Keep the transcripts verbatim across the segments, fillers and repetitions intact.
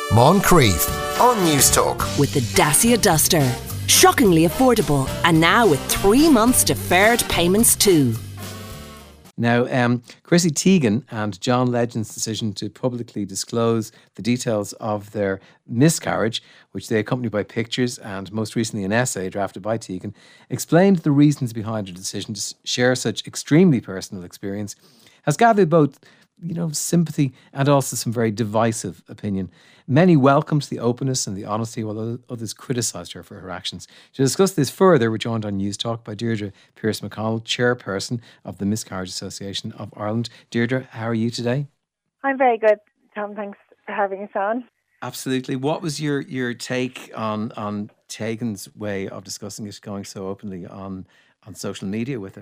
Moncrief on News Talk. With the Dacia Duster. Shockingly affordable, and now with three months deferred payments too. Now, um, Chrissy Teigen and John Legend's decision to publicly disclose the details of their miscarriage, which they accompanied by pictures and most recently an essay drafted by Teigen, explained the reasons behind her decision to share such extremely personal experience, has gathered both, you know, sympathy and also some very divisive opinion. Many welcomed the openness and the honesty, while others criticised her for her actions. To discuss this further, we're joined on News Talk by Deirdre Pearse McConnell, chairperson of the Miscarriage Association of Ireland. Deirdre, how are you today? I'm very good, Tom. Thanks for having us on. Absolutely. What was your, your take on on Teigen's way of discussing it, going so openly on, on social media with it?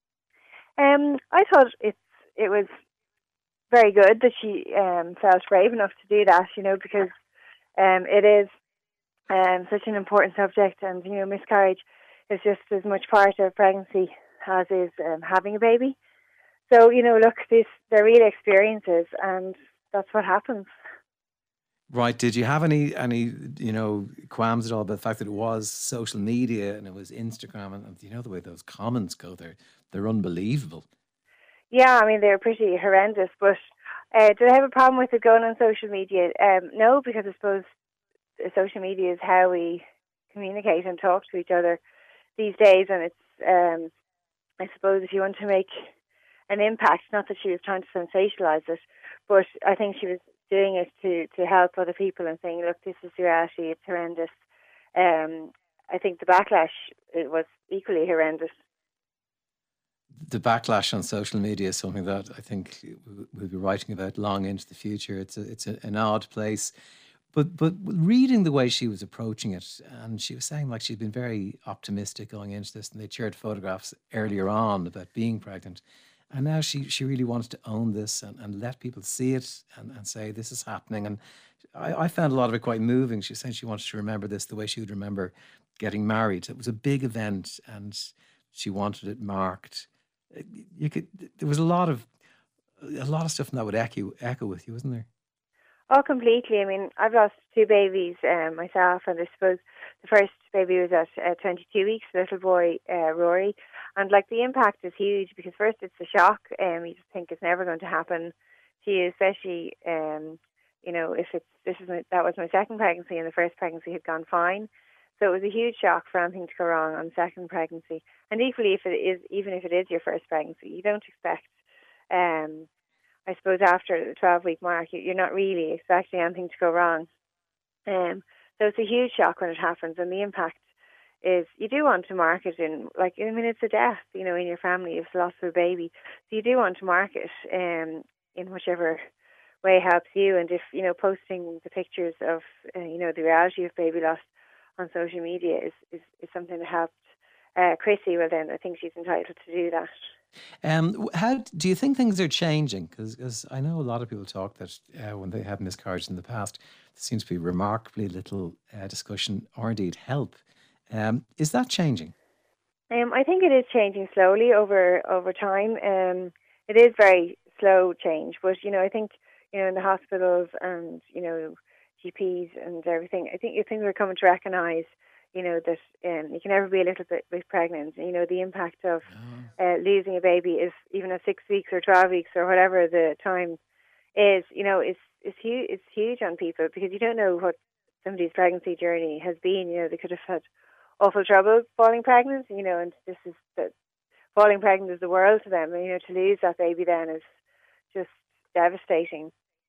Um, I thought it's it was very good that she um, felt brave enough to do that, you know, because um, it is um, such an important subject, and, you know, miscarriage is just as much part of pregnancy as is um, having a baby. So, you know, look, this they're real experiences, and that's what happens. Right. Did you have any, any you know, qualms at all about the fact that it was social media and it was Instagram, and, and you know the way those comments go, they're, they're unbelievable. Yeah, I mean, they're pretty horrendous, but uh, did I have a problem with it going on social media? Um, no, because I suppose social media is how we communicate and talk to each other these days, and it's, um, I suppose, if you want to make an impact, not that she was trying to sensationalise it, but I think she was doing it to, to help other people and saying, look, this is the reality, it's horrendous. Um, I think the backlash, it was equally horrendous. The backlash on social media is something that I think we'll be writing about long into the future. It's a, it's a, an odd place, but but reading the way she was approaching it, and she was saying like she'd been very optimistic going into this, and they shared photographs earlier on about being pregnant, and now she she really wanted to own this and, and let people see it and, and say this is happening. And I, I found a lot of it quite moving. She was saying she wanted to remember this the way she would remember getting married. It was a big event, and she wanted it marked. You could. There was a lot of a lot of stuff that would echo echo with you, wasn't there? Oh, completely. I mean, I've lost two babies um, myself, and I suppose the first baby was at uh, twenty-two weeks, the little boy uh, Rory, and like the impact is huge because first it's a shock, and um, you just think it's never going to happen to you, especially um, you know if it's this is my, that was my second pregnancy, and the first pregnancy had gone fine. So it was a huge shock for anything to go wrong on second pregnancy. And equally, if it is, even if it is your first pregnancy, you don't expect, um, I suppose after the twelve-week mark, you're not really expecting anything to go wrong. Um, so it's a huge shock when it happens, and the impact is, you do want to mark it in, like, I mean, it's a death, you know, in your family, it's loss of a baby. So you do want to mark it um, in whichever way helps you. And if, you know, posting the pictures of, uh, you know, the reality of baby loss on social media is, is, is something that helped uh, Chrissy, well then I think she's entitled to do that. Um, how do you think things are changing? Because I know a lot of people talk that uh, when they have miscarriage in the past, there seems to be remarkably little uh, discussion or indeed help. Um, is that changing? Um, I think it is changing slowly over over time. Um, it is very slow change, but you know, I think you know in the hospitals and you know G Ps and everything, I think things are coming to recognise, you know, that um, you can never be a little bit, bit pregnant. You know, the impact of uh, losing a baby is even at six weeks or twelve weeks or whatever the time is. You know, is is huge. It's huge on people because you don't know what somebody's pregnancy journey has been. You know, they could have had awful trouble falling pregnant. You know, and this is that falling pregnant is the world to them. And, you know, to lose that baby then is just devastating.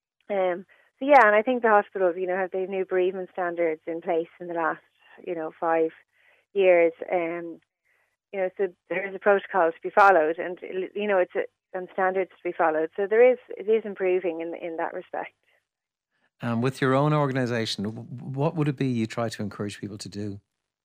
Um. So yeah, and I think the hospitals, you know, have these new bereavement standards in place in the last, you know, five years. Um, you know, so there is a protocol to be followed, and you know, it's a, and standards to be followed. So there is, it is improving in in that respect. Um, with your own organisation, what would it be you try to encourage people to do?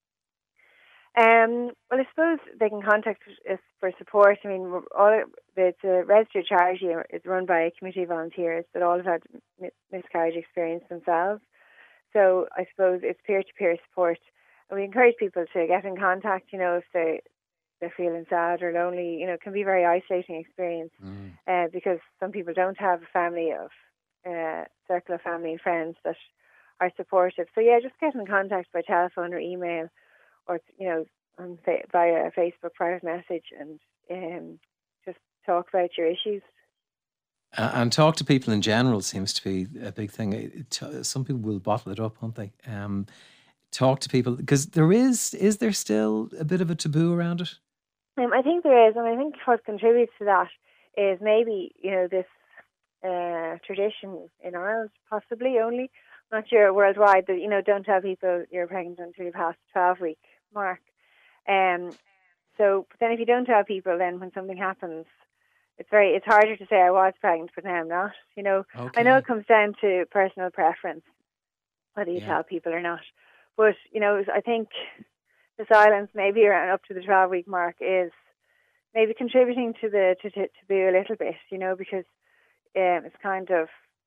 Um, well, I suppose they can contact us for support. I mean, we're all it's a registered charity. It's run by a committee of volunteers that all have had miscarriage experience themselves. So I suppose it's peer-to-peer support. And we encourage people to get in contact, you know, if they, they're feeling sad or lonely. You know, it can be a very isolating experience mm. uh, because some people don't have a family of, uh, circle of family and friends that are supportive. So yeah, just get in contact by telephone or email, or you know, on fa- via a Facebook private message, and um, just talk about your issues. Uh, and talk to people in general seems to be a big thing. It, it, some people will bottle it up, won't they? Um, talk to people, because there is, is there still a bit of a taboo around it? Um, I think there is, and I think what contributes to that is maybe, you know, this uh, tradition in Ireland, possibly only, I'm not sure worldwide, that, you know, don't tell people you're pregnant until you pass the twelve week mark. Um, so, but then if you don't tell people, then when something happens, it's very, it's harder to say I was pregnant, but now I'm not. You know, Okay. I know it comes down to personal preference, whether you Yeah. tell people or not. But, you know, I think the silence maybe around up to the twelve week mark is maybe contributing to the to, to taboo a little bit, you know, because um, it's kind of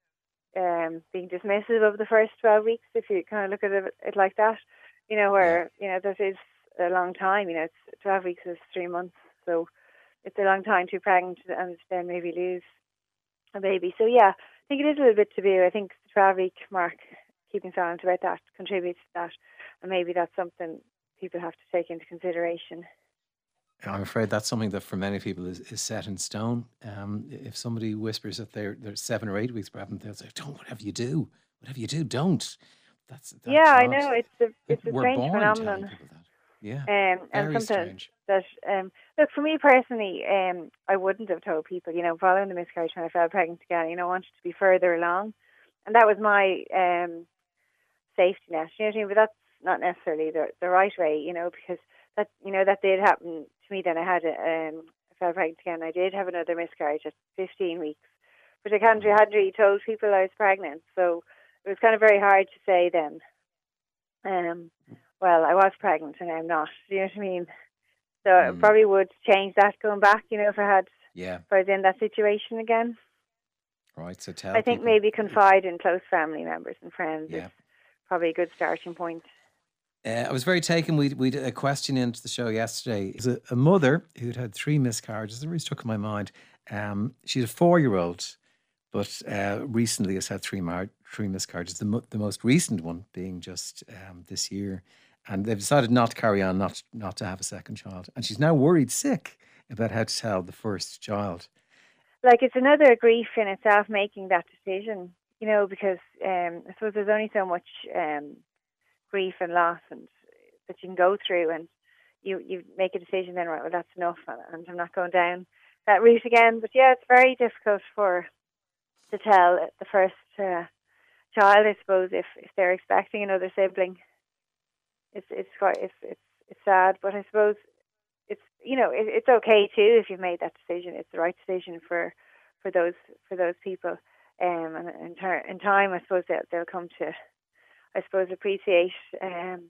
um, being dismissive of the first twelve weeks, if you kind of look at it, it like that, you know, where, yeah. you know, that is a long time, you know, it's twelve weeks is three months, so it's a long time to be pregnant and then maybe lose a baby. So yeah, I think it is a little bit taboo. I think the twelve week mark, keeping silent about that, contributes to that, and maybe that's something people have to take into consideration. I'm afraid that's something that for many people is, is set in stone. Um, if somebody whispers that they're they're seven or eight weeks pregnant, they'll say, "Don't, whatever you do, whatever you do, don't." That's that, yeah, I God. know it's a it's a We're strange born telling phenomenon. people that. Yeah, Um, and very sometimes strange. that um, look, for me personally, um, I wouldn't have told people. You know, following the miscarriage when I fell pregnant again, you know, I wanted to be further along, and that was my um safety net. You know what I mean? But that's not necessarily the the right way. You know, because that you know that did happen to me. Then I had a, um, I fell pregnant again. I did have another miscarriage at fifteen weeks, but I can't, I hadn't really told people I was pregnant, so it was kind of very hard to say then. Um, well, I was pregnant and I'm not. Do you know what I mean? So mm. I probably would change that going back. You know, if I had, yeah, if I was in that situation again. Right. So tell. I think people. maybe confide in close family members and friends yeah. is probably a good starting point. Uh, I was very taken. We we did a question into the show yesterday. It was a, a mother who'd had three miscarriages. It really stuck in my mind. Um, she's a four-year-old, but uh, recently has had three mar- three miscarriages. The mo- the most recent one being just um, this year, and they've decided not to carry on, not not to have a second child. And she's now worried sick about how to tell the first child. Like, it's another grief in itself making that decision. You know, because um, I suppose there's only so much. Um, grief and loss and that you can go through, and you you make a decision then, right, well, that's enough, and I'm not going down that route again. But yeah, it's very difficult for to tell the first uh, child, I suppose, if if they're expecting another sibling. It's it's quite it's it's it's sad, but I suppose it's you know it, it's okay too if you've made that decision. It's the right decision for for those for those people, um, and in, ter- in time, I suppose they'll, they'll come to, I suppose, appreciate, um,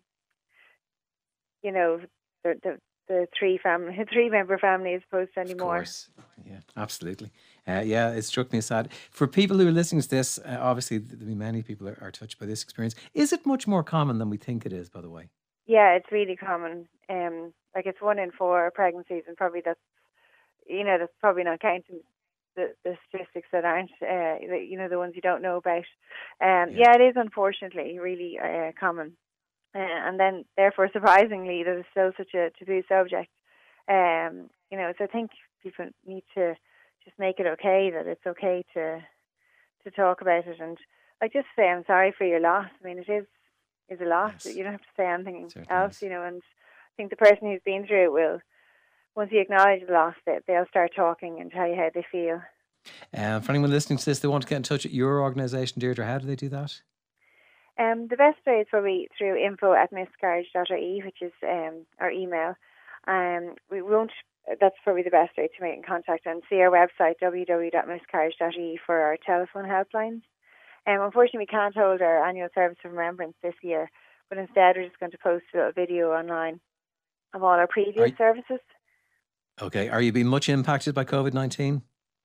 you know, the, the the three family, three member family as opposed to anymore. Of course, yeah, absolutely. Uh, yeah, it struck me as sad. For people who are listening to this, uh, obviously, there'll be many people are, are touched by this experience. Is it much more common than we think it is, by the way? Yeah, it's really common. Um, like it's one in four pregnancies, and probably that's, you know, that's probably not counting the, the statistics that aren't, uh, the, you know, the ones you don't know about. Um, yeah. yeah, it is unfortunately really uh, common. Uh, and then, therefore, surprisingly, that it's still such a taboo subject. Um, you know, so I think people need to just make it okay, that it's okay to to talk about it, and like just say I'm sorry for your loss. I mean, it is is a loss. Yes. You don't have to say anything Certainly else, is. you know. And I think the person who's been through it will, once you acknowledge the loss, they, they'll start talking and tell you how they feel. Um, for anyone listening to this, they want to get in touch with your organisation, Deirdre. How do they do that? Um, the best way is probably through info at miscarriage dot I E, which is um, our email. Um, we won't. That's probably the best way to make in contact, and see our website w w w dot miscarriage dot I E for our telephone helplines. Um, unfortunately, we can't hold our annual service of remembrance this year, but instead we're just going to post a little video online of all our previous Are, services. Okay. Are you being much impacted by COVID nineteen?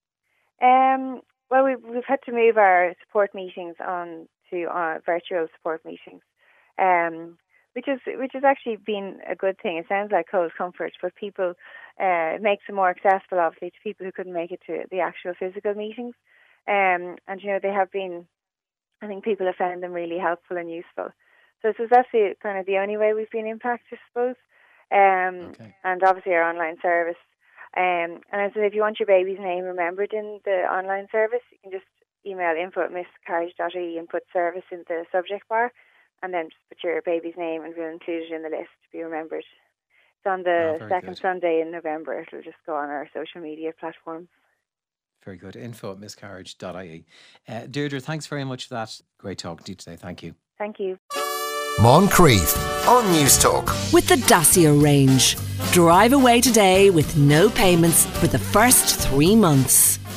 Um, well, we've, we've had to move our support meetings on to uh, virtual support meetings, um, which is which has actually been a good thing. It sounds like cold comfort, but people uh, it makes it more accessible, obviously, to people who couldn't make it to the actual physical meetings. Um, and you know, they have been I think people have found them really helpful and useful. So this is actually kind of the only way we've been impacted, I suppose. Um, okay. And obviously our online service. Um, and I said, if you want your baby's name remembered in the online service, you can just email info at miscarriage dot I E and put service in the subject bar, and then just put your baby's name and we'll include it in the list to be remembered. It's on the oh, second good. Sunday in November. It'll just go on our social media platforms. Very good. Info at miscarriage dot I E. Uh, Deirdre, thanks very much for that. Great talking to you today. Thank you. Thank you. Moncrief on Newstalk. With the Dacia range. Drive away today with no payments for the first three months.